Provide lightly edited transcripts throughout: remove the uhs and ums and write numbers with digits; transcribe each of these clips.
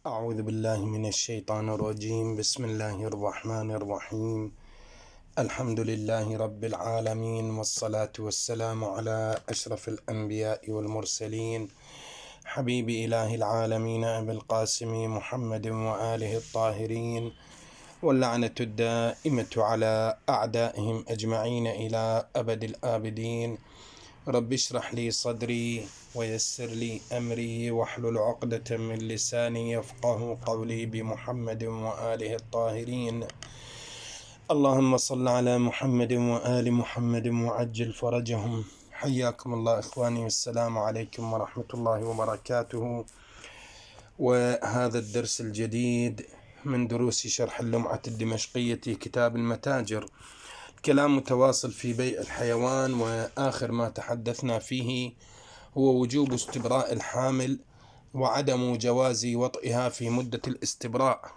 أعوذ بالله من الشيطان الرجيم. بسم الله الرحمن الرحيم. الحمد لله رب العالمين، والصلاة والسلام على أشرف الأنبياء والمرسلين، حبيب إله العالمين أبي القاسم محمد وآله الطاهرين، واللعنة الدائمة على أعدائهم أجمعين إلى أبد الآبدين. رب اشرح لي صدري ويسر لي أمري واحلل عقدة من لساني يفقه قولي، بمحمد وآله الطاهرين. اللهم صل على محمد وآل محمد وعجل فرجهم. حياكم الله إخواني، والسلام عليكم ورحمة الله وبركاته. وهذا الدرس الجديد من دروس شرح اللمعة الدمشقية كتاب المتاجر. كلام متواصل في بيع الحيوان، وآخر ما تحدثنا فيه هو وجوب استبراء الحامل وعدم جواز وطئها في مدة الاستبراء،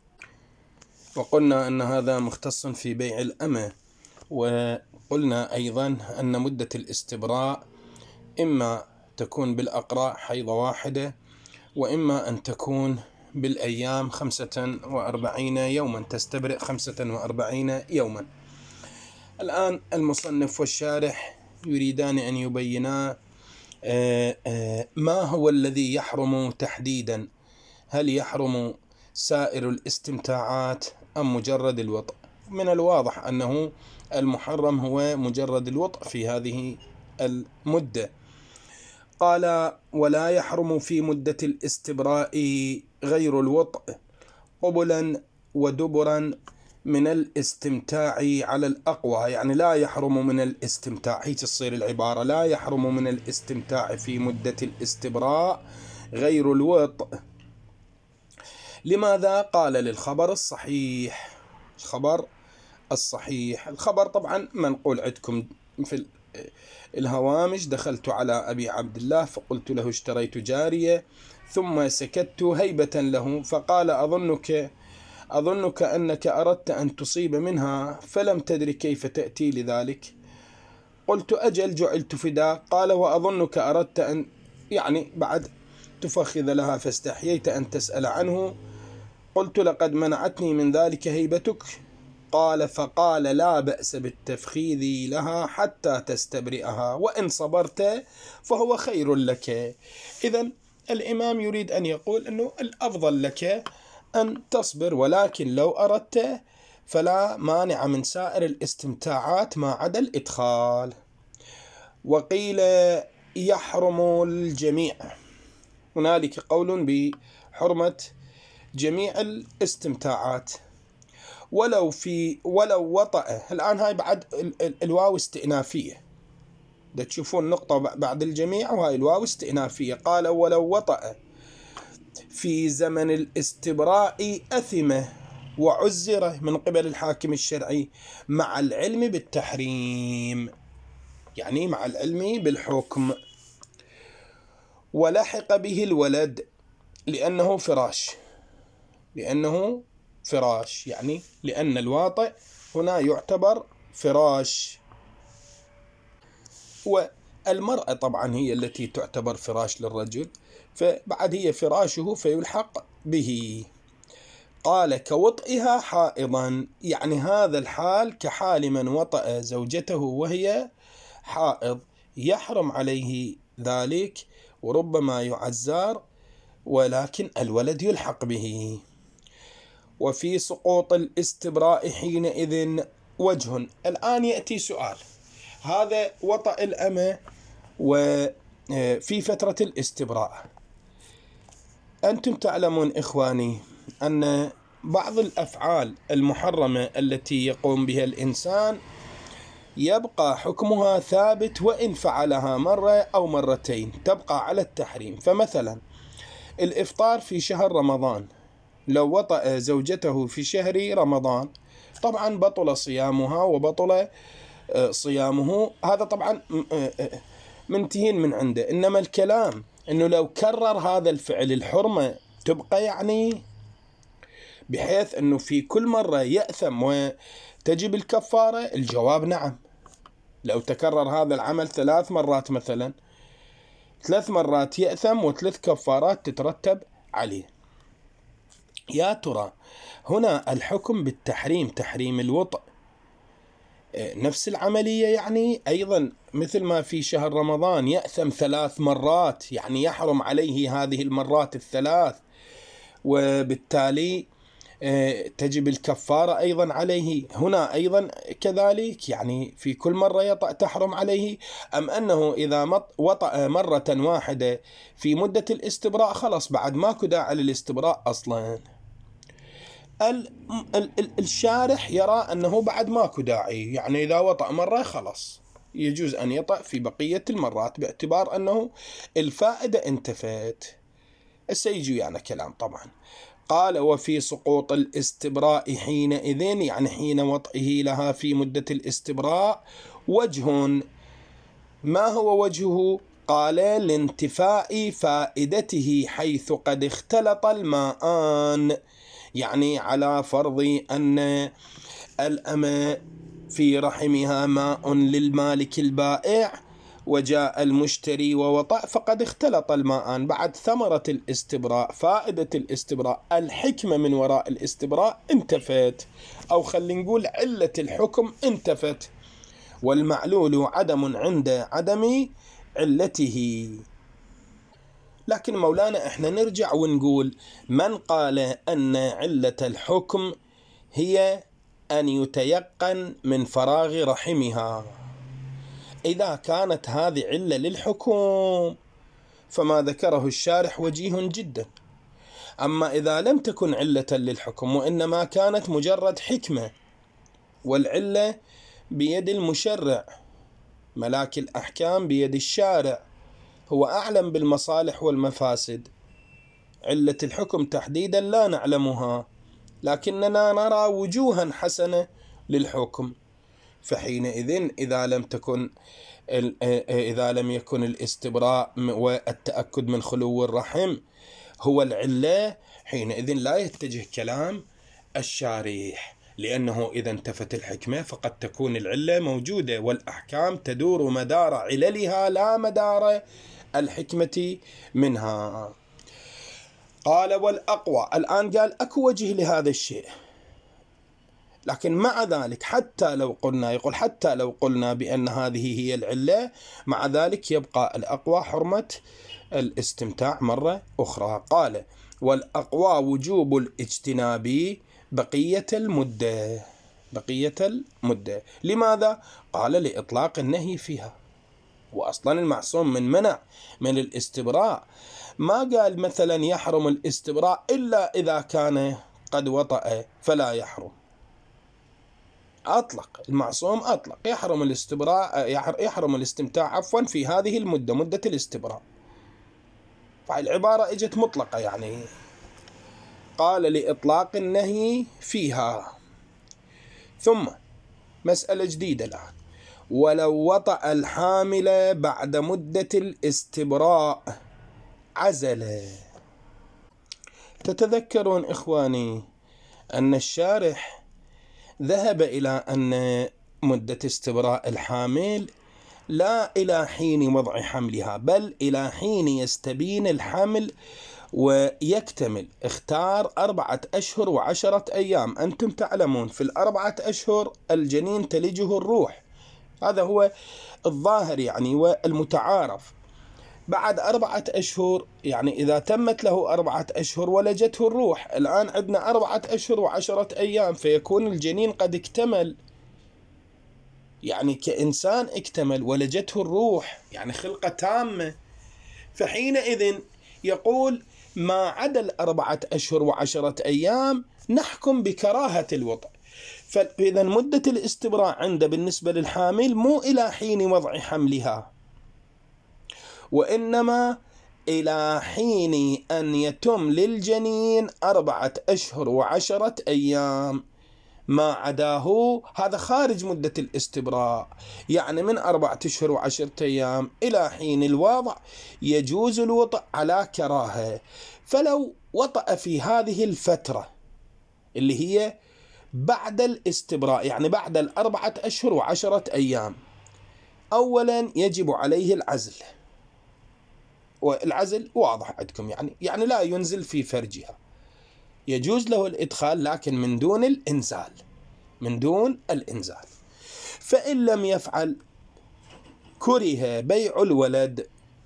وقلنا أن هذا مختص في بيع الأمة. وقلنا أيضا أن مدة الاستبراء إما تكون بالأقراء حيضة واحدة، وإما أن تكون بالأيام 45 يوما، تستبرئ 45 يوما. الآن المصنف والشارح يريدان أن يبينا ما هو الذي يحرم تحديدا. هل يحرم سائر الاستمتاعات أم مجرد الوطء؟ من الواضح أنه المحرم هو مجرد الوطء في هذه المدة. قال: ولا يحرم في مدة الاستبراء غير الوطء قبلا ودبرا من الاستمتاع على الأقوى. يعني لا يحرم من الاستمتاع، هي تصير العبارة: لا يحرم من الاستمتاع في مدة الاستبراء غير الوطء. لماذا؟ قال: للخبر الصحيح. الخبر طبعا منقول عندكم في الهوامش: دخلت على أبي عبد الله فقلت له: اشتريت جارية، ثم سكت هيبة له، فقال: أظنك أنك أردت أن تصيب منها، فلم تدري كيف تأتي لذلك. قلت: أجل، جعلت فداء. قال: وأظنك أردت أن بعد تفخذ لها، فاستحييت أن تسأل عنه. قلت: لقد منعتني من ذلك هيبتك. فقال: لا بأس بالتفخيذ لها حتى تستبرئها، وإن صبرت فهو خير لك. إذن الإمام يريد أن يقول أنه الأفضل لك أن تصبر، ولكن لو أردت فلا مانع من سائر الاستمتاعات ما عدا الإدخال. وقيل: يحرم الجميع. هنالك قول بحرمة جميع الاستمتاعات ولو وطأ. الآن هاي بعد الواو استئنافية، دا تشوفون نقطة بعد الجميع، وهاي الواو استئنافية. قال: ولو وطأ في زمن الاستبراء أثمه وعزره من قبل الحاكم الشرعي مع العلم بالتحريم، يعني مع العلم بالحكم. ولحق به الولد لأنه فراش، يعني لأن الواطئ هنا يعتبر فراش، والمرأة طبعا هي التي تعتبر فراش للرجل، فبعد هي فراشه فيلحق به. قال: كوطئها حائضا، يعني هذا الحال كحال من وطأ زوجته وهي حائض، يحرم عليه ذلك وربما يعزر، ولكن الولد يلحق به. وفي سقوط الاستبراء حينئذ وجه. الآن يأتي سؤال: هذا وطأ الأمة وفي فترة الاستبراء. أنتم تعلمون إخواني أن بعض الأفعال المحرمة التي يقوم بها الإنسان يبقى حكمها ثابت، وإن فعلها مرة أو مرتين تبقى على التحريم. فمثلا الإفطار في شهر رمضان، لو وطأ زوجته في شهر رمضان طبعا بطل صيامها وبطل صيامه، هذا طبعا منتهين من عنده. إنما الكلام أنه لو كرر هذا الفعل الحرمة تبقى، يعني بحيث أنه في كل مرة يأثم وتجب الكفارة. الجواب نعم. لو تكرر هذا العمل 3 مرات مثلا، 3 مرات يأثم و3 كفارات تترتب عليه. يا ترى هنا الحكم بالتحريم تحريم الوطء نفس العملية، يعني أيضا مثل ما في شهر رمضان يأثم 3 مرات، يعني يحرم عليه هذه المرات الثلاث، وبالتالي تجب الكفارة أيضا عليه. هنا أيضا كذلك، يعني في كل مرة يطأ تحرم عليه، أم أنه إذا وطأ مرة واحدة في مدة الاستبراء خلص بعد ماكو داعي للاستبراء أصلا؟ الشارح يرى أنه بعد ماكو داعي، يعني إذا وطأ مرة خلص يجوز أن يطأ في بقية المرات باعتبار أنه الفائدة انتفت. سيجي يعني كلام طبعا. قال وفي سقوط الاستبراء حينئذ، يعني حين وطئه لها في مدة الاستبراء، وجه. ما هو وجهه؟ قال لانتفاء فائدته حيث قد اختلط الماءان، يعني على فرض أن الأمة في رحمها ماء للمالك البائع وجاء المشتري ووطأ، فقد اختلط الماءان. بعد ثمرة الاستبراء، فائدة الاستبراء، الحكمة من وراء الاستبراء انتفت، أو خلينا نقول علة الحكم انتفت، والمعلول عدم عند عدم علته. لكن مولانا احنا نرجع ونقول من قال أن علة الحكم هي أن يتيقن من فراغ رحمها، إذا كانت هذه علة للحكم فما ذكره الشارح وجيه جدا. أما إذا لم تكن علة للحكم وإنما كانت مجرد حكمة، والعلة بيد المشرع، ملاك الأحكام بيد الشارع، هو أعلم بالمصالح والمفاسد. علة الحكم تحديدا لا نعلمها، لكننا نرى وجوها حسنة للحكم. فحينئذ إذا لم يكن الاستبراء والتأكد من خلو الرحم هو العلة، حينئذ لا يتجه كلام الشارح، لأنه إذا انتفت الحكمة فقد تكون العلة موجودة، والأحكام تدور مدار عللها لا مدار الحكمة منها. قال والأقوى، الآن قال أكو وجه لهذا الشيء، لكن مع ذلك حتى لو قلنا بأن هذه هي العلة، مع ذلك يبقى الأقوى حرمة الاستمتاع مرة أخرى. قال والأقوى وجوب الاجتناب بقية المدة. لماذا؟ قال لإطلاق النهي فيها، وأصلا المعصوم من منع من الاستبراء، ما قال مثلا يحرم الاستبراء إلا إذا كان قد وطأ فلا يحرم، أطلق المعصوم، أطلق يحرم الاستمتاع في هذه المدة، مدة الاستبراء، فالعبارة اجت مطلقة يعني. قال لإطلاق النهي فيها. ثم مسألة جديدة الآن، ولو وطأ الحامل بعد مدة الاستبراء عزل. تتذكرون إخواني أن الشارح ذهب إلى أن مدة استبراء الحامل لا إلى حين وضع حملها، بل إلى حين يستبين الحمل ويكتمل. اختار 4 أشهر و10 أيام. أنتم تعلمون في 4 أشهر الجنين تلجه الروح، هذا هو الظاهر يعني والمتعارف. بعد 4 أشهر، يعني إذا تمت له 4 أشهر ولجته الروح، الآن عندنا 4 أشهر و10 أيام، فيكون الجنين قد اكتمل، يعني كإنسان اكتمل ولجته الروح، يعني خلقة تامة. فحينئذ يقول ما عدا 4 أشهر و10 أيام نحكم بكراهة الوطء. فإذا مدة الاستبراء عنده بالنسبة للحامل مو إلى حين وضع حملها، وإنما إلى حين أن يتم للجنين 4 أشهر و10 أيام. ما عداه هذا خارج مدة الاستبراء، يعني من 4 أشهر و10 أيام إلى حين الوضع يجوز الوطء على كراهة. فلو وطأ في هذه الفترة اللي هي بعد الاستبراء، يعني بعد 4 أشهر و10 أيام، أولا يجب عليه العزل، والعزل واضح عندكم، يعني لا ينزل في فرجها، يجوز له الإدخال لكن من دون الإنزال، من دون الإنزال. فإن لم يفعل كره بيع الولد.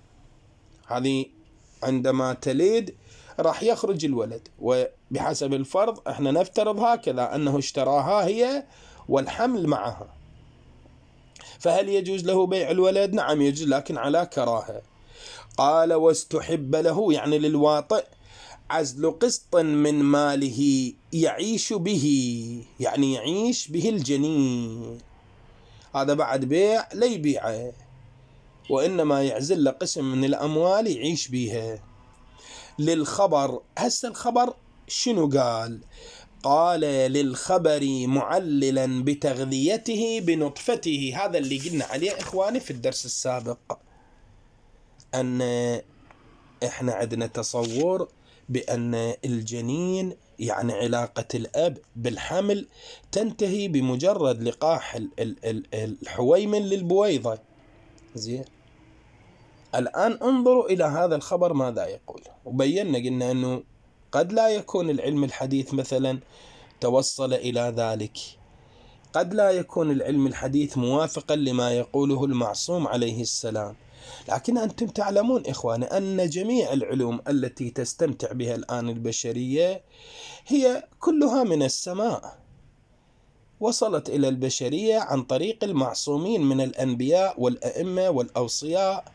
هذه عندما تلد راح يخرج الولد، وبحسب الفرض احنا نفترض هكذا أنه اشتراها هي والحمل معها، فهل يجوز له بيع الولد؟ نعم يجوز، لكن على كراهة. قال واستحب له يعني للواطئ عزل قسط من ماله يعيش به، يعني يعيش به الجنين، هذا بعد بيع لا يبيعه، وإنما يعزل له قسم من الأموال يعيش بها. للخبر، هسه الخبر شنو قال؟ قال للخبر معللا بتغذيته بنطفته. هذا اللي قلنا عليه إخواني في الدرس السابق، أن إحنا عندنا تصور بأن الجنين يعني علاقة الأب بالحمل تنتهي بمجرد لقاح الحويمن للبويضة. زين، الآن انظروا إلى هذا الخبر ماذا يقول. وبينا قلنا أنه قد لا يكون العلم الحديث مثلا توصل إلى ذلك، قد لا يكون العلم الحديث موافقا لما يقوله المعصوم عليه السلام، لكن أنتم تعلمون إخواني أن جميع العلوم التي تستمتع بها الآن البشرية هي كلها من السماء، وصلت إلى البشرية عن طريق المعصومين من الأنبياء والأئمة والأوصياء.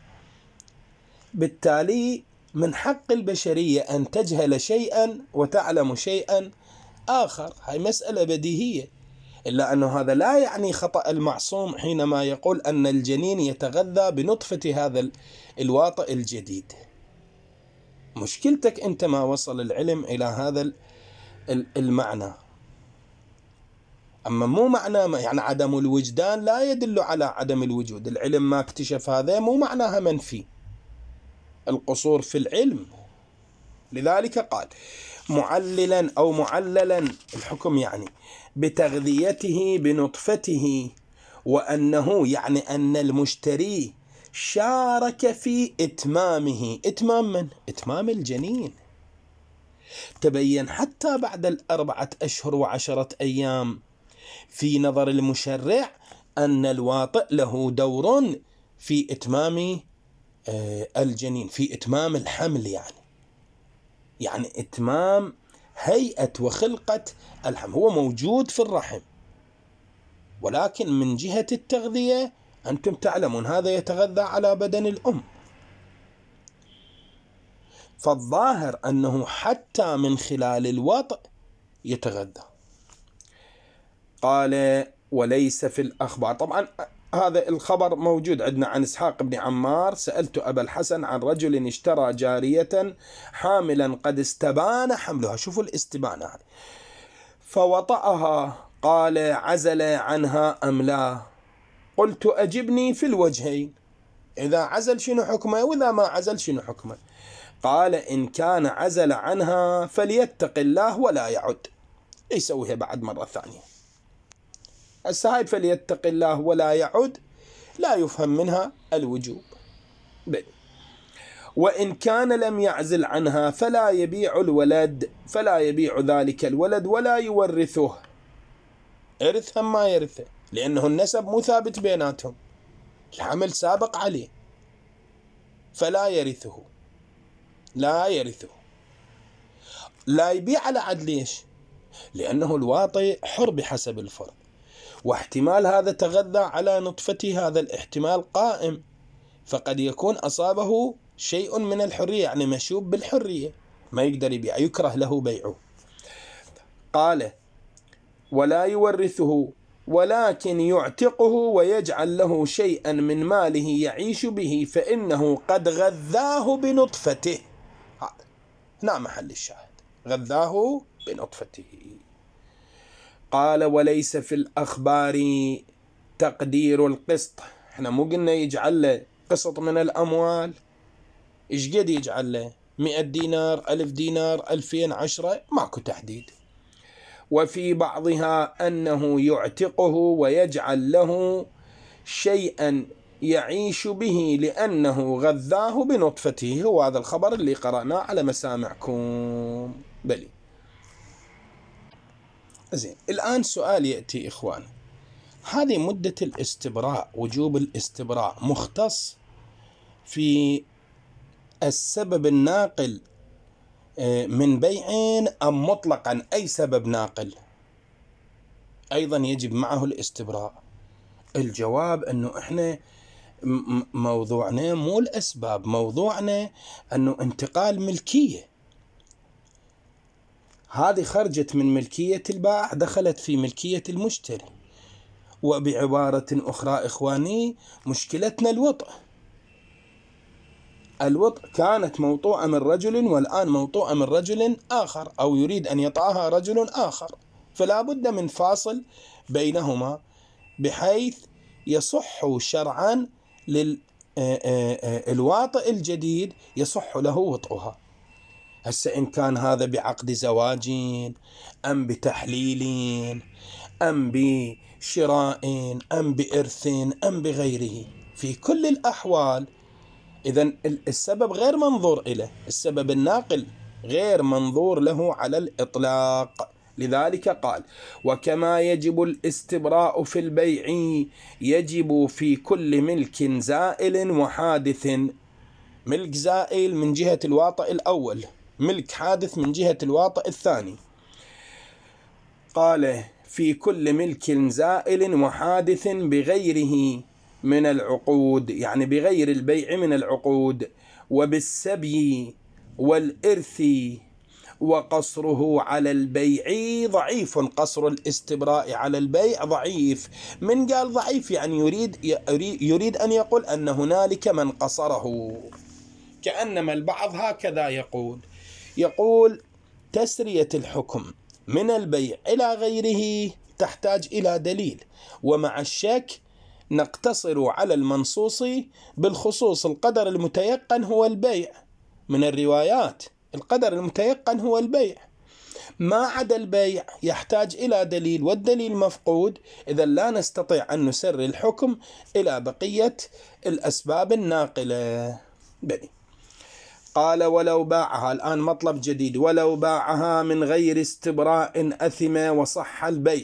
بالتالي من حق البشرية أن تجهل شيئا وتعلم شيئا آخر، هاي مسألة بديهية، إلا أنه هذا لا يعني خطأ المعصوم حينما يقول أن الجنين يتغذى بنطفة هذا الواطئ الجديد. مشكلتك أنت ما وصل العلم إلى هذا المعنى. أما مو معنى يعني عدم الوجدان لا يدل على عدم الوجود، العلم ما اكتشف هذا مو معناها منفي، القصور في العلم. لذلك قال معللا أو معللا الحكم يعني بتغذيته بنطفته، وأنه يعني أن المشتري شارك في إتمامه. إتمام من؟ إتمام الجنين. تبين حتى بعد 4 أشهر و10 أيام في نظر المشرع أن الواطئ له دور في إتمام الجنين، في إتمام الحمل، يعني إتمام هيئة وخلقة الحمل، هو موجود في الرحم، ولكن من جهة التغذية أنتم تعلمون هذا يتغذى على بدن الأم، فالظاهر أنه حتى من خلال الوطء يتغذى. قال وليس في الأخبار. طبعا هذا الخبر موجود عندنا عن إسحاق بن عمار: سألت أبا الحسن عن رجل اشترى جارية حاملا قد استبان حملها. شوفوا الاستبانة هذه. فوطأها، قال عزل عنها أم لا؟ قلت أجبني في الوجهين، إذا عزل شنو حكمه وإذا ما عزل شنو حكمه؟ قال إن كان عزل عنها فليتق الله ولا يعد، يسويها بعد مرة ثانية. السهاي فليتق الله ولا يعد لا يفهم منها الوجوب. وإن كان لم يعزل عنها فلا يبيع الولد، فلا يبيع ذلك الولد ولا يورثه. إرثها ما يرثه، لأنه النسب مو ثابت بيناتهم، الحمل سابق عليه، فلا يرثه، لا يرثه. لا يبيع على عد، ليش؟ لأنه الواطي حر بحسب الفرض، واحتمال هذا تغذى على نطفته، هذا الاحتمال قائم، فقد يكون أصابه شيء من الحرية، يعني مشوب بالحرية، ما يقدر يبيع، يكره له بيعه. قال ولا يورثه ولكن يعتقه ويجعل له شيئا من ماله يعيش به، فإنه قد غذاه بنطفته. هذا هنا محل الشاهد، غذاه بنطفته. قال وليس في الأخبار تقدير القسط. احنا مو قلنا يجعل له قسط من الأموال؟ ايش قد يجعل له؟ 100 دينار، 1000 دينار، 2000، 10، ماكو تحديد. وفي بعضها أنه يعتقه ويجعل له شيئا يعيش به لأنه غذاه بنطفته. هو هذا الخبر اللي قرأناه على مسامعكم. بلي زين، الآن سؤال يأتي إخوان، هذه مدة الاستبراء، وجوب الاستبراء مختص في السبب الناقل من بيع أم مطلقا أي سبب ناقل أيضا يجب معه الاستبراء؟ الجواب أنه إحنا موضوعنا مو الأسباب، موضوعنا أنه انتقال ملكية، هذه خرجت من ملكية البائع دخلت في ملكية المشتري. وبعبارة أخرى إخواني، مشكلتنا الوطء كانت موطوءة من رجل والآن موطوءة من رجل آخر، أو يريد أن يطأها رجل آخر، فلا بد من فاصل بينهما بحيث يصح شرعا للواطئ الجديد يصح له وطئها. هسه إن كان هذا بعقد زواج أم بتحليل أم بشراء أم بإرث أم بغيره، في كل الأحوال إذن السبب غير منظور إليه، السبب الناقل غير منظور له على الإطلاق. لذلك قال: وكما يجب الاستبراء في البيع يجب في كل ملك زائل وحادث. ملك زائل من جهة الواطئ الأول، ملك حادث من جهة الواطئ الثاني. قال: في كل ملك زائل وحادث بغيره من العقود، يعني بغير البيع من العقود، وبالسبي والإرث، وقصره على البيع ضعيف. قصر الاستبراء على البيع ضعيف. من قال ضعيف يعني يريد أن يقول أن هنالك من قصره، كأنما البعض هكذا يقول تسرية الحكم من البيع إلى غيره تحتاج إلى دليل، ومع الشك نقتصر على المنصوص بالخصوص. القدر المتيقن هو البيع من الروايات، القدر المتيقن هو البيع، ما عدا البيع يحتاج إلى دليل، والدليل مفقود، إذا لا نستطيع أن نسر الحكم إلى بقية الأسباب الناقلة. بني. قال: ولو باعها، الآن مطلب جديد، ولو باعها من غير استبراء أثم وصح البيع.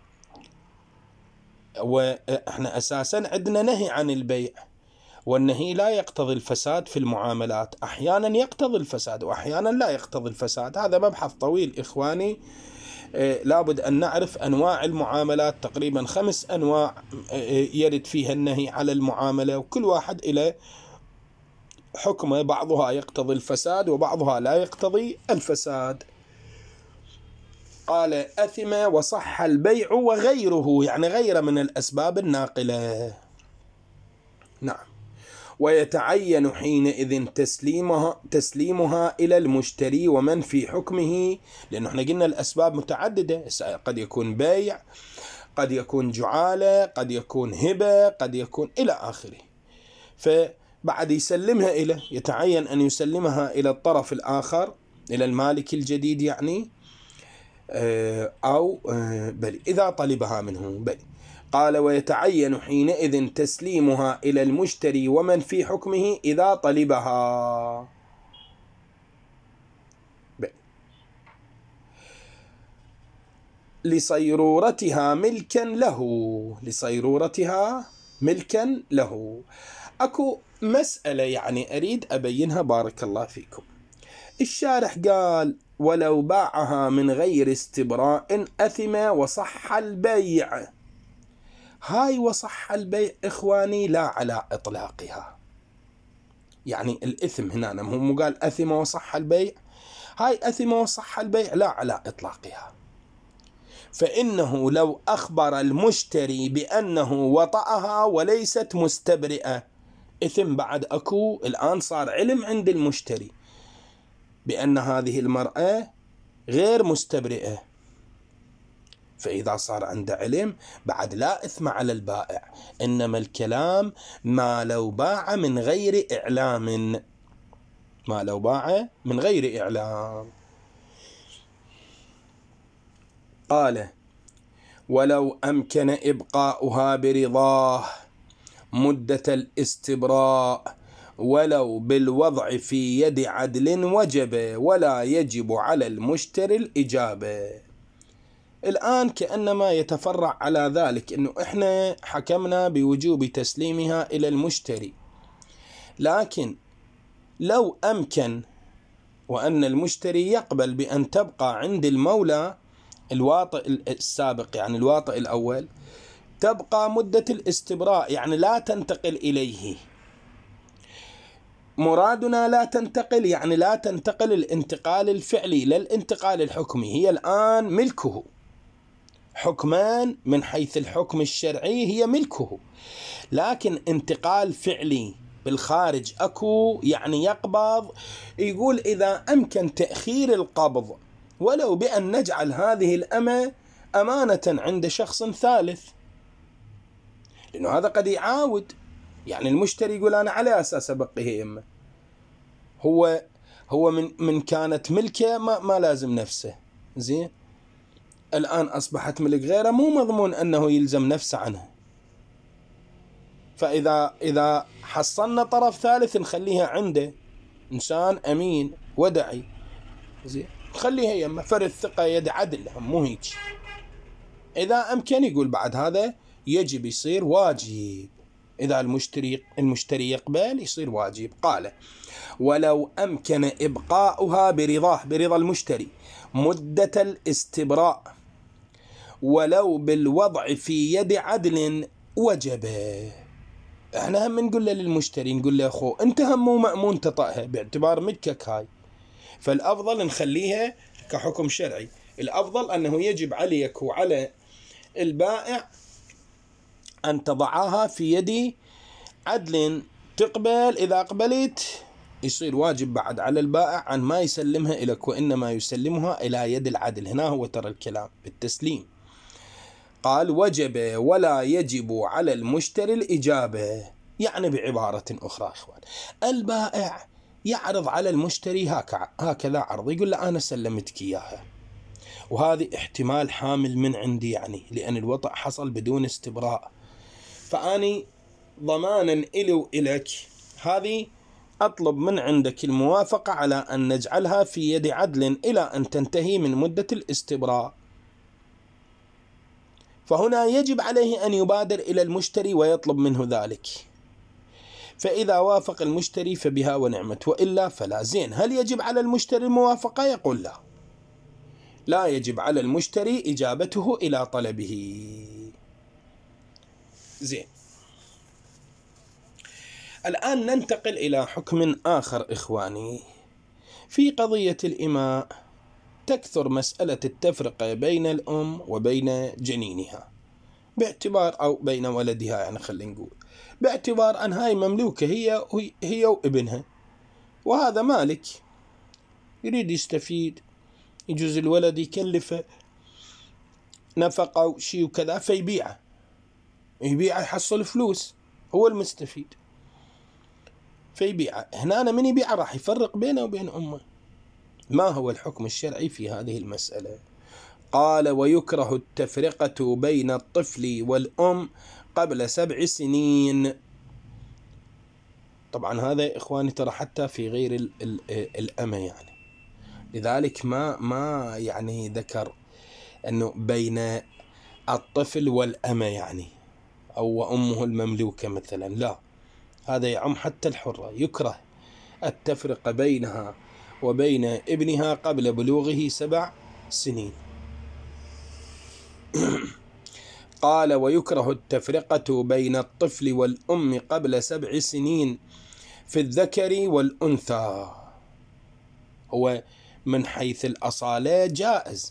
وإحنا أساسا عندنا نهي عن البيع، والنهي لا يقتضي الفساد في المعاملات، أحيانا يقتضي الفساد وأحيانا لا يقتضي الفساد. هذا مبحث طويل إخواني، لابد أن نعرف أنواع المعاملات، تقريبا 5 أنواع يرد فيها النهي على المعاملة، وكل واحد إلى حكمه، بعضها يقتضي الفساد وبعضها لا يقتضي الفساد. قال: أثم وصح البيع وغيره، يعني غير من الأسباب الناقلة. نعم. ويتعين حينئذ تسليمها إلى المشتري ومن في حكمه، لأنه احنا قلنا الأسباب متعددة، قد يكون بيع، قد يكون جعالة، قد يكون هبة، قد يكون إلى آخره. فبعد يسلمها يتعين أن يسلمها إلى الطرف الآخر، إلى المالك الجديد يعني، أو بل إذا طلبها منه بل. قال: ويتعين حينئذ تسليمها إلى المشتري ومن في حكمه إذا طلبها. بل. لصيرورتها ملكا له، لصيرورتها ملكا له. أكو مسألة يعني أريد أبينها، بارك الله فيكم. الشارح قال: ولو باعها من غير استبراء أثم وصح البيع. هاي وصح البيع إخواني لا على إطلاقها، يعني الإثم هنا مو قال أثم وصح البيع، هاي أثم وصح البيع لا على إطلاقها. فإنه لو أخبر المشتري بأنه وطأها وليست مستبرئة، إثم بعد أكو. الآن صار علم عند المشتري بأن هذه المرأة غير مستبرئة، فإذا صار عنده علم بعد لا إثم على البائع، إنما الكلام ما لو باع من غير إعلام، ما لو باع من غير إعلام. قال: ولو أمكن إبقاؤها برضاه مدة الاستبراء ولو بالوضع في يد عدل وجب، ولا يجب على المشتري الإجابة. الآن كأنما يتفرع على ذلك أنه إحنا حكمنا بوجوب تسليمها إلى المشتري، لكن لو أمكن وأن المشتري يقبل بأن تبقى عند المولى الواطئ السابق، يعني الواطئ الأول، تبقى مدة الاستبراء، يعني لا تنتقل إليه. مرادنا لا تنتقل، يعني لا تنتقل الانتقال الفعلي لا الانتقال الحكمي. هي الآن ملكه، حكمان من حيث الحكم الشرعي هي ملكه، لكن انتقال فعلي بالخارج أكو، يعني يقبض. يقول إذا أمكن تأخير القبض ولو بأن نجعل هذه الأمة أمانة عند شخص ثالث، لأنه هذا قد يعاود. يعني المشتري يقول أنا على أساس أبقيه أمه، هو من كانت ملكه ما لازم نفسه، زين، الآن أصبحت ملك غيره، مو مضمون أنه يلزم نفسه عنها. فإذا حصلنا طرف ثالث نخليها عنده، إنسان أمين ودعي، زين، نخليها يمه فرد ثقة يد عدل، مو هيك. إذا أمكن يقول بعد هذا يجب يصير واجب، إذا المشتري يقبل يصير واجب. قال ولو أمكن إبقاؤها برضا المشتري مدة الاستبراء ولو بالوضع في يد عدل وجب. احنا هم نقول له للمشتري، نقول له أخو أنت هم مو مأمون تطأها باعتبار ملكك هاي، فالأفضل نخليها كحكم شرعي. الأفضل أنه يجب عليك وعلى البائع أن تضعها في يد عدل تقبل. إذا قبلت يصير واجب بعد على البائع أن ما يسلمها إليك، وإنما يسلمها إلى يد العدل. هنا هو ترى الكلام بالتسليم. قال وجب ولا يجب على المشتري الإجابة، يعني بعبارة أخرى إخوان، البائع يعرض على المشتري هكذا عرض، يقول له أنا سلمتك إياها، وهذه احتمال حامل من عندي، يعني لأن الوطأ حصل بدون استبراء، فأني ضمانا إلي وإلك هذه أطلب من عندك الموافقة على أن نجعلها في يد عدل إلى أن تنتهي من مدة الاستبراء. فهنا يجب عليه أن يبادر إلى المشتري ويطلب منه ذلك، فإذا وافق المشتري فبها ونعمت، وإلا فلا. زين، هل يجب على المشتري الموافقة؟ يقول لا يجب على المشتري إجابته إلى طلبه. زين، الآن ننتقل إلى حكم آخر إخواني. في قضية الإماء تكثر مسألة التفرقة بين الأم وبين جنينها، باعتبار أو بين ولدها، يعني خلينا نقول باعتبار أن هاي مملوكة هي وابنها، وهذا مالك يريد يستفيد، يجوز الولد يكلفه نفقة وشي وكذا فيبيعه، يحصل فلوس، هو المستفيد فيبيعه. هنا من يبيعه راح يفرق بينه وبين أمه. ما هو الحكم الشرعي في هذه المسألة؟ قال ويكره التفرقة بين الطفل والأم قبل 7 سنين. طبعا هذا إخواني ترى حتى في غير الأمة، يعني لذلك ما يعني ذكر أنه بين الطفل والأمة يعني أو أمه المملوكة مثلا، لا، هذا يعم حتى الحرة. يكره التفرقة بينها وبين ابنها قبل بلوغه 7 سنين. قال ويكره التفرقة بين الطفل والأم قبل 7 سنين في الذكر والأنثى. هو من حيث الأصالة جائز،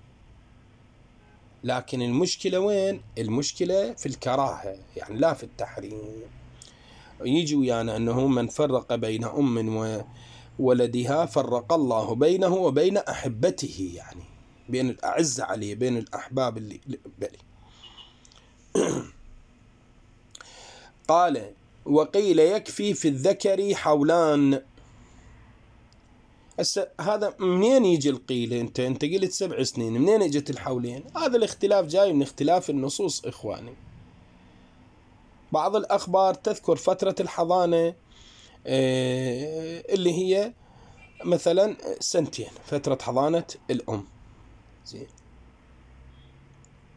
لكن المشكلة وين؟ المشكلة في الكراهة، يعني لا في التحريم. يجي ويانا أنه من فرق بين أم وولدها فرق الله بينه وبين أحبته، يعني بين الأعزة عليه، بين الأحباب اللي بلي. قال وقيل يكفي في الذكر حولان. هذا منين يجي القيل؟ انت قلت 7 سنين، منين اجت الحولين؟ هذا الاختلاف جاي من اختلاف النصوص إخواني. بعض الأخبار تذكر فترة الحضانة اللي هي مثلا 2 سنين، فترة حضانة الأم، زين،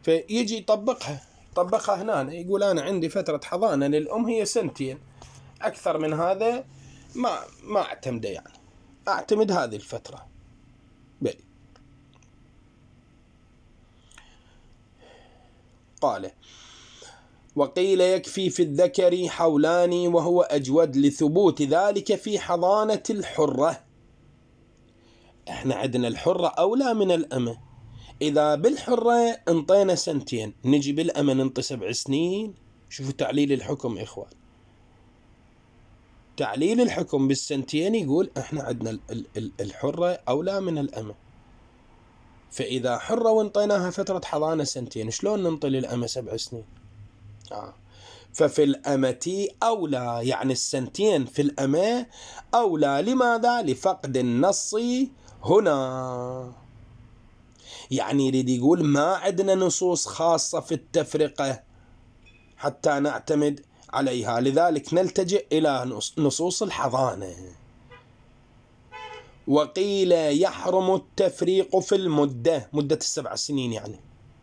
فيجي يطبقها هنا، يقول أنا عندي فترة حضانة للأم هي 2 سنين، أكثر من هذا ما أعتمده، يعني أعتمد هذه الفترة. بلي. قال: وقيل يكفي في الذكر حولان وهو أجود لثبوت ذلك في حضانة الحرة. احنا عندنا الحرة أولى من الأمة. إذا بالحرة انطينا 2 سنين، نجي بالأمة ننطي 7 سنين. شوفوا تعليل الحكم إخوان، تعليل الحكم بال2 يقول احنا عندنا الحرة أولى من الأمة. فإذا حرة وانطيناها فترة حضانة 2 شلون ننطي للأمة 7 سنين؟ ففي الأمة أولى، يعني 2 في الأمة أولى. لماذا؟ لفقد النص هنا. يعني يريد يقول ما عندنا نصوص خاصة في التفرقة حتى نعتمد عليها، لذلك نلتجئ إلى نصوص الحضانة. وقيل يحرم التفريق في مدة 7 سنين، يعني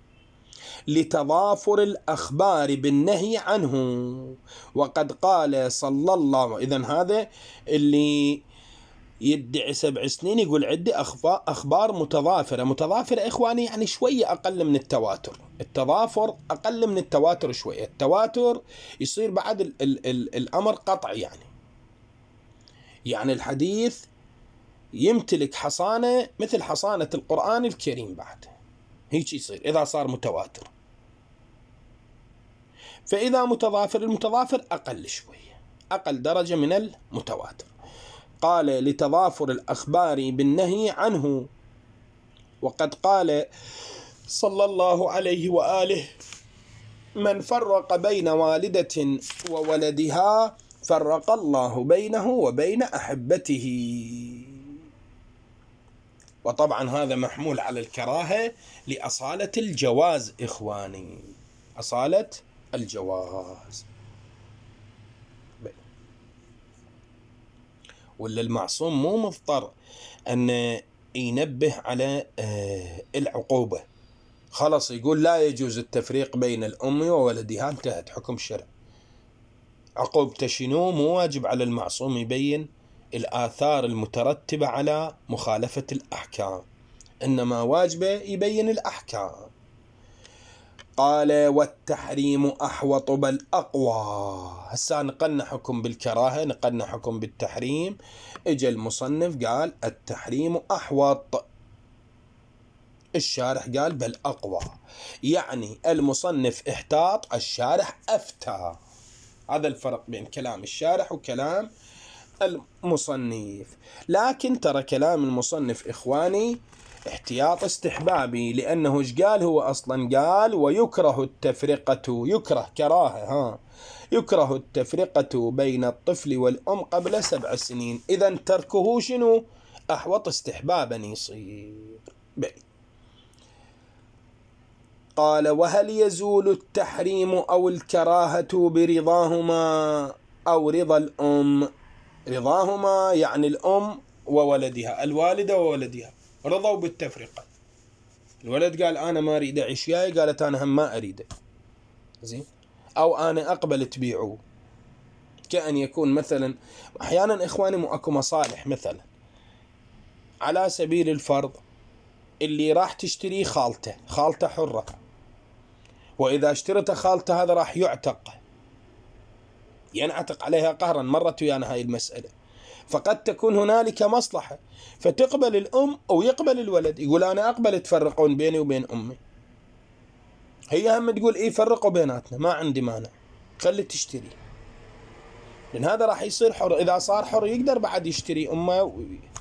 لتضافر الأخبار بالنهي عنه. وقد قال صلى الله، إذن هذا اللي يدعي 7 سنين يقول عدة أخبار متضافرة إخواني، يعني شوية أقل من التواتر. التضافر أقل من التواتر شوية. التواتر يصير بعد الأمر قطعي، يعني الحديث يمتلك حصانة مثل حصانة القرآن الكريم، بعد هيك يصير إذا صار متواتر. فإذا المتضافر أقل شوية، أقل درجة من المتواتر. قال لتضافر الأخبار بالنهي عنه. وقد قال صلى الله عليه وآله: من فرق بين والدة وولدها فرق الله بينه وبين أحبته. وطبعا هذا محمول على الكراهة لأصالة الجواز إخواني، أصالة الجواز. ولا المعصوم مو مضطر أن ينبه على العقوبة، خلاص يقول لا يجوز التفريق بين الأم وولدها، انتهت حكم الشرع. عقوبته شنو؟ مو واجب على المعصوم يبين الآثار المترتبة على مخالفة الأحكام، إنما واجبه يبين الأحكام. قال: والتحريم أحوط بل أقوى. هسا نقلنا حكم بالكراهة، نقلنا حكم بالتحريم، اجى المصنف قال التحريم أحوط، الشارح قال بل أقوى. يعني المصنف احتاط، الشارح أفتى. هذا الفرق بين كلام الشارح وكلام المصنف. لكن ترى كلام المصنف إخواني احتياط استحبابي، لأنه ايش قال هو أصلا؟ قال: ويكره التفرقة، يكره كراهة، يكره التفرقة بين الطفل والأم قبل 7 سنين. إذن تركه شنو؟ أحوط استحبابا يصير. قال: وهل يزول التحريم أو الكراهة برضاهما أو رضا الأم؟ رضاهما يعني الأم وولدها، الوالدة وولدها رضوا بالتفرقة. الولد قال أنا ما أريد أعيش وياي، قالت أنا هم ما أريد، زين، أو أنا أقبل تبيعه. كأن يكون مثلا أحيانا إخواني أكو مصالح، مثلا على سبيل الفرض اللي راح تشتري خالته حرة، وإذا اشترت خالته هذا راح ينعتق عليها قهرا. مرت ويانا هاي المسألة. فقد تكون هنالك مصلحة، فتقبل الأم أو يقبل الولد، يقول أنا أقبل تفرقون بيني وبين أمي. هي هم تقول إيه فرقوا بيناتنا، ما عندي مانع، خلي تشتري، لأن هذا راح يصير حر. إذا صار حر يقدر بعد يشتري أمه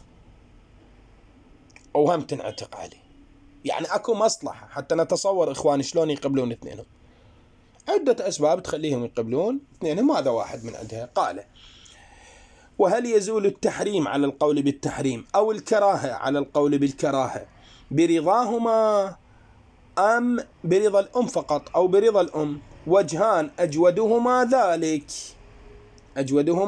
أو هم تنعتق عليه. يعني أكو مصلحة حتى نتصور إخواني شلون يقبلون اثنينهم. عدة أسباب تخليهم يقبلون اثنينهم، هذا واحد من عندها. قال: وهل يزول التحريم على القول بالتحريم أو الكراهة على القول بالكراهة برضاهما أم برضا الأم فقط أو برضا الأم؟ وجهان أجودهما ذلك.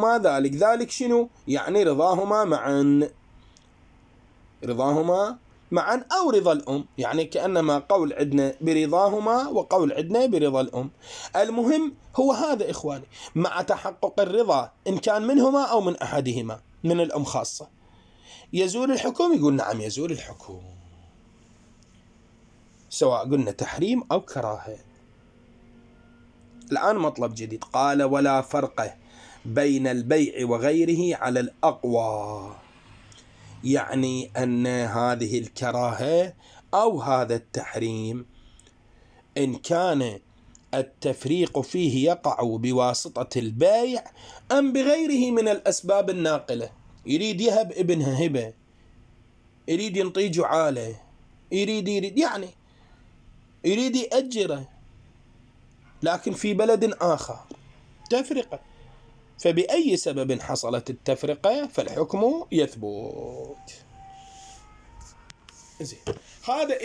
ذلك شنو؟ يعني رضاهما معا أو رضا الأم، يعني كأنما قول عندنا برضاهما وقول عندنا برضا الأم. المهم هو هذا إخواني، مع تحقق الرضا إن كان منهما أو من أحدهما، من الأم خاصة، يزول الحكم؟ يقول نعم يزول الحكم، سواء قلنا تحريم أو كراهة. الآن مطلب جديد، قال ولا فرق بين البيع وغيره على الأقوى، يعني أن هذه الكراهة أو هذا التحريم إن كان التفريق فيه يقع بواسطة البيع أم بغيره من الأسباب الناقلة. يريد يهب ابنها هبة، يريد ينطيه جعالة، يريد يعني يريد يأجره، لكن في بلد آخر تفرقة، فبأي سبب حصلت التفرقة فالحكم يثبت. زين، هذا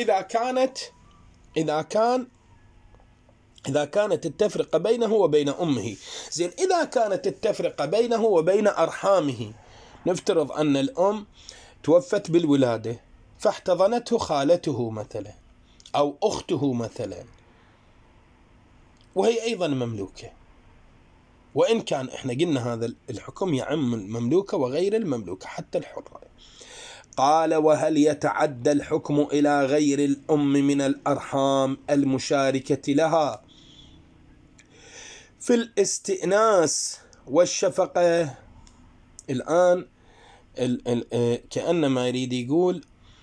إذا كانت التفرقة بينه وبين أمه. زين، إذا كانت التفرقة بينه وبين أرحامه، نفترض أن الأم توفت بالولادة فاحتضنته خالته مثلا أو أخته مثلا، وهي أيضا مملوكة، وإن كان إحنا قلنا هذا الحكم يعم المملوكة وغير المملوكة حتى الحرة. قال وهل يتعدى الحكم إلى غير الأم من الأرحام المشاركة لها في الاستئناس والشفقة؟ الآن كأنما يريد يقول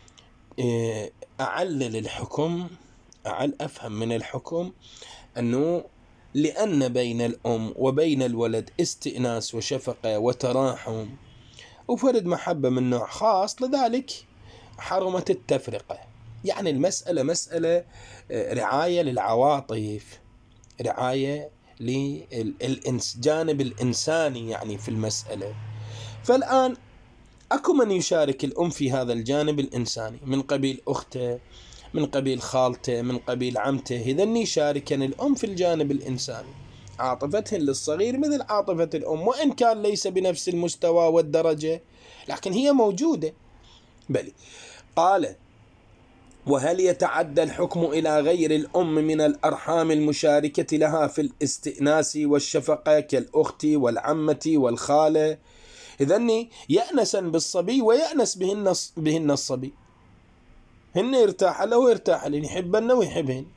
أعلل الحكم، أفهم من الحكم أنه لأن بين الأم وبين الولد استئناس وشفقة وتراحم وفرد محبة من نوع خاص، لذلك حرمت التفرقة. يعني المسألة مسألة رعاية للعواطف، رعاية للجانب الإنساني يعني في المسألة. فالآن أكو من يشارك الأم في هذا الجانب الإنساني من قبيل أخته، من قبيل خالته، من قبيل عمته، إذن يشاركن الأم في الجانب الإنساني، عاطفتهن للصغير مثل عاطفة الأم، وإن كان ليس بنفس المستوى والدرجة لكن هي موجودة. بل قال وهل يتعدى الحكم إلى غير الأم من الأرحام المشاركة لها في الاستئناس والشفقة كالأخت والعمة والخالة؟ إذن يأنسا بالصبي ويأنس بهن الصبي، هن يرتاح له ويرتاح لهن، يحبن ويحبهن.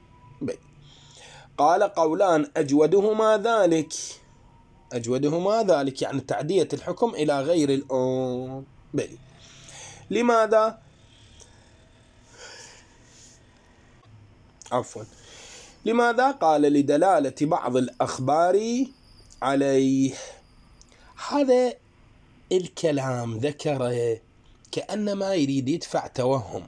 قال قولان أجودهما ذلك يعني تعدية الحكم إلى غير الأم. بلي. لماذا؟ لماذا؟ قال لدلالة بعض الأخبار عليه. هذا الكلام ذكره كأنما يريد يدفع توهم،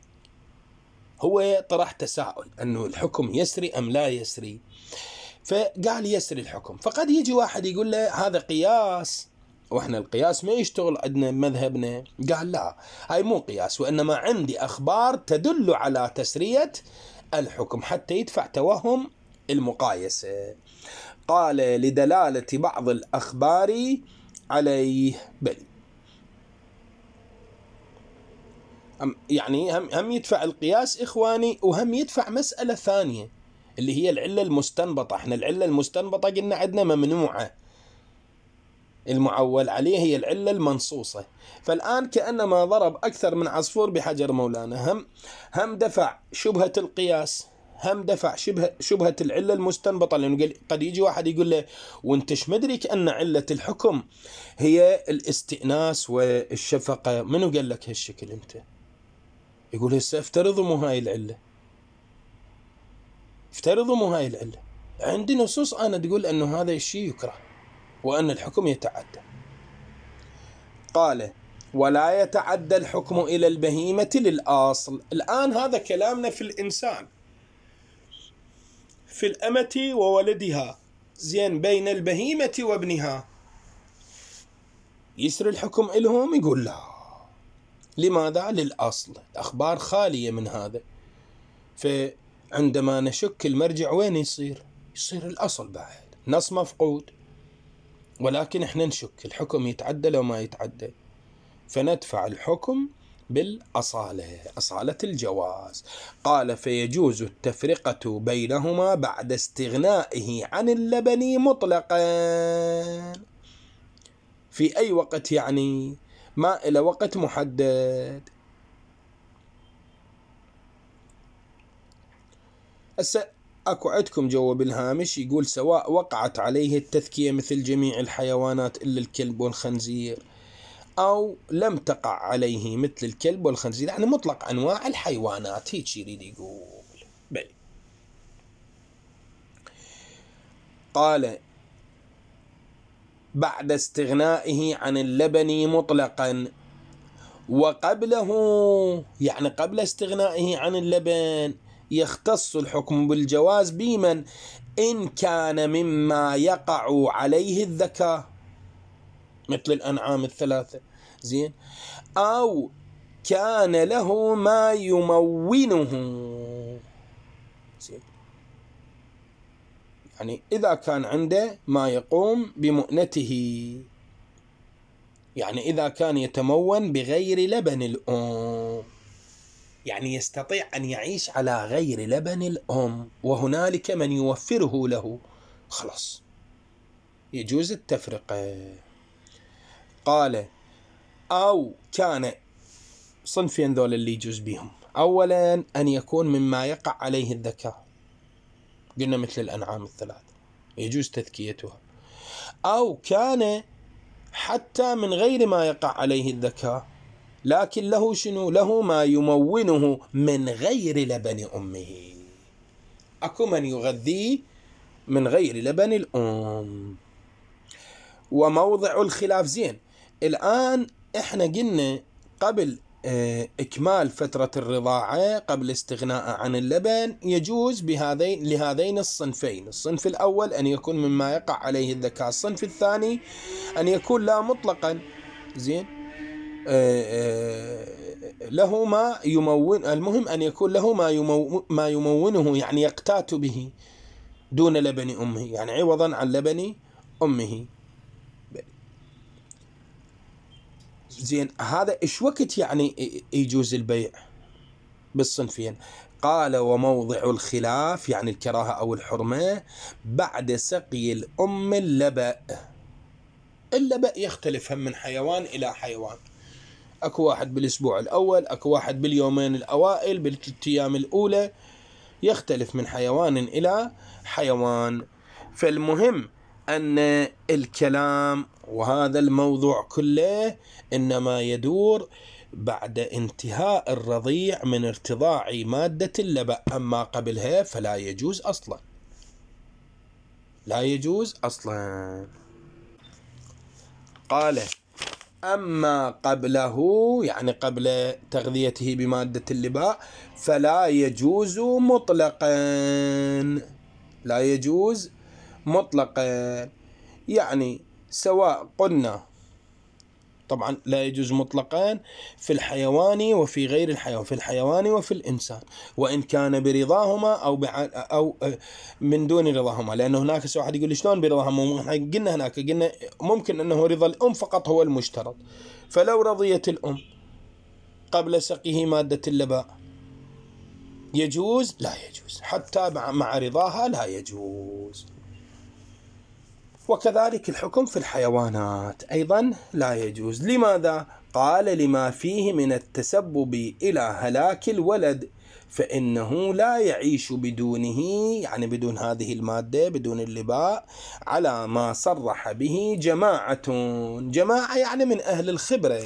هو طرح تساؤل أنه الحكم يسري أم لا يسري، فقال يسري الحكم. فقد يجي واحد يقول له هذا قياس، وإحنا القياس ما يشتغل عندنا مذهبنا. قال لا، هاي مو قياس، وإنما عندي أخبار تدل على تسرية الحكم حتى يدفع توهم المقايسة. قال لدلالة بعض الأخبار عليه. بل يعني هم يدفع القياس إخواني، وهم يدفع مسألة ثانية اللي هي العلة المستنبطة. احنا العلة المستنبطة قلنا عندنا ممنوعة، المعول عليه هي العلة المنصوصة. فالآن كأنما ضرب أكثر من عصفور بحجر مولانا، هم دفع شبهة القياس، هم دفع شبهة العلة المستنبطة. لأنه قد يجي واحد يقول له وانتش مدرك أن علة الحكم هي الاستئناس والشفقة، منو قال لك هالشكل انت؟ يقول هسه افترضوا مو هاي العلة، عندي نصوص أنا تقول أنه هذا الشيء يكره وأن الحكم يتعدى. قال ولا يتعدى الحكم إلى البهيمة للأصل. الآن هذا كلامنا في الإنسان، في الأمة وولدها، زين، بين البهيمة وابنها يسري الحكم إلهم؟ يقول لا. لماذا؟ للأصل، الأخبار خالية من هذا. فعندما نشك المرجع وين يصير الأصل بعد نص مفقود، ولكن احنا نشك الحكم يتعدى لو ما يتعدى، فندفع الحكم بالأصالة، أصالة الجواز. قال فيجوز التفرقة بينهما بعد استغنائه عن اللبن مطلقا. في أي وقت يعني؟ ما إلى وقت محدد. هسه اكو عندكم جوا بالهامش يقول سواء وقعت عليه التذكية مثل جميع الحيوانات إلا الكلب والخنزير، أو لم تقع عليه مثل الكلب والخنزير، يعني مطلق أنواع الحيوانات، هيك يريد يقول. بل قال بعد استغنائه عن اللبن مطلقا، وقبله يعني قبل استغنائه عن اللبن يختص الحكم بالجواز بمن إن كان مما يقع عليه الذكاء مثل الأنعام الثلاثة، زين، أو كان له ما يمونه، زين، يعني إذا كان عنده ما يقوم بمؤنته، يعني إذا كان يتمون بغير لبن الأم، يعني يستطيع أن يعيش على غير لبن الأم وهنالك من يوفره له، خلاص يجوز التفرقة. قال أو كان صنفين ذول اللي يجوز بهم، أولا أن يكون مما يقع عليه الذكاء، قلنا مثل الأنعام الثلاث يجوز تذكيتها، أو كان حتى من غير ما يقع عليه الذكاء لكن له شنو؟ له ما يمونه من غير لبن أمه، أكو من يغذيه من غير لبن الأم. وموضع الخلاف، زين، الآن إحنا قلنا قبل إكمال فترة الرضاعة قبل استغناء عن اللبن يجوز لهذين الصنفين. الصنف الأول أن يكون مما يقع عليه الذكاء، الصنف الثاني أن يكون لا مطلقا، زين، له ما يمون، المهم أن يكون له ما يمونه، يعني يقتات به دون لبن أمه، يعني عوضا عن لبن أمه. زين، هذا إيش وقت يعني يجوز البيع بالصنفين؟ قال وموضع الخلاف يعني الكراهة أو الحرمة بعد سقي الأم اللبأ. اللبأ يختلف هم من حيوان إلى حيوان، أكو واحد بالأسبوع الأول، أكو واحد باليومين الأوائل، بالثلاث أيام الأولى، يختلف من حيوان إلى حيوان. فالمهم أن الكلام وهذا الموضوع كله إنما يدور بعد انتهاء الرضيع من ارتضاع مادة اللبن، أما قبلها فلا يجوز أصلا، لا يجوز أصلا. قال أما قبله يعني قبل تغذيته بمادة اللباء فلا يجوز مطلقا، لا يجوز مطلقا، يعني سواء قلنا طبعا لا يجوز مطلقا في الحيوان وفي غير الحيوان، في الحيوان وفي الإنسان، وإن كان برضاهما أو من دون رضاهما، لأنه هناك واحد يقول شلون برضاهما؟ قلنا هناك قلنا ممكن أنه رضا الأم فقط هو المشترط، فلو رضيت الأم قبل سقيه مادة اللبن يجوز؟ لا يجوز، حتى مع رضاها لا يجوز. وكذلك الحكم في الحيوانات أيضا لا يجوز. لماذا؟ قال لما فيه من التسبب إلى هلاك الولد، فإنه لا يعيش بدونه، يعني بدون هذه المادة بدون اللباء، على ما صرح به جماعة يعني من أهل الخبرة،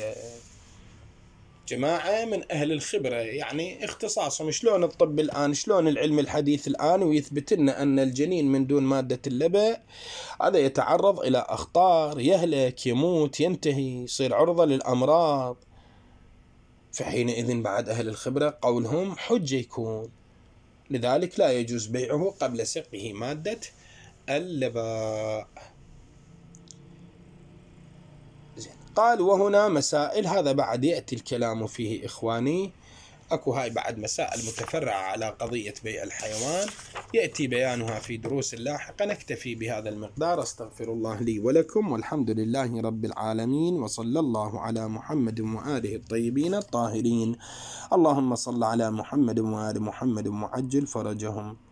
جماعة من أهل الخبرة يعني اختصاصهم. شلون الطب الآن، شلون العلم الحديث الآن ويثبت لنا أن الجنين من دون مادة اللبن هذا يتعرض إلى أخطار، يهلك، يموت، ينتهي، يصير عرضة للأمراض. فحينئذ بعد أهل الخبرة قولهم حجة يكون، لذلك لا يجوز بيعه قبل سقه مادة اللبن. قال وهنا مسائل، هذا بعد يأتي الكلام فيه إخواني. أكو هاي بعد مسائل متفرعة على قضية بيع الحيوان يأتي بيانها في دروس لاحقة. نكتفي بهذا المقدار. أستغفر الله لي ولكم، والحمد لله رب العالمين، وصلى الله على محمد وآله الطيبين الطاهرين. اللهم صل على محمد وآل محمد وعجل فرجهم.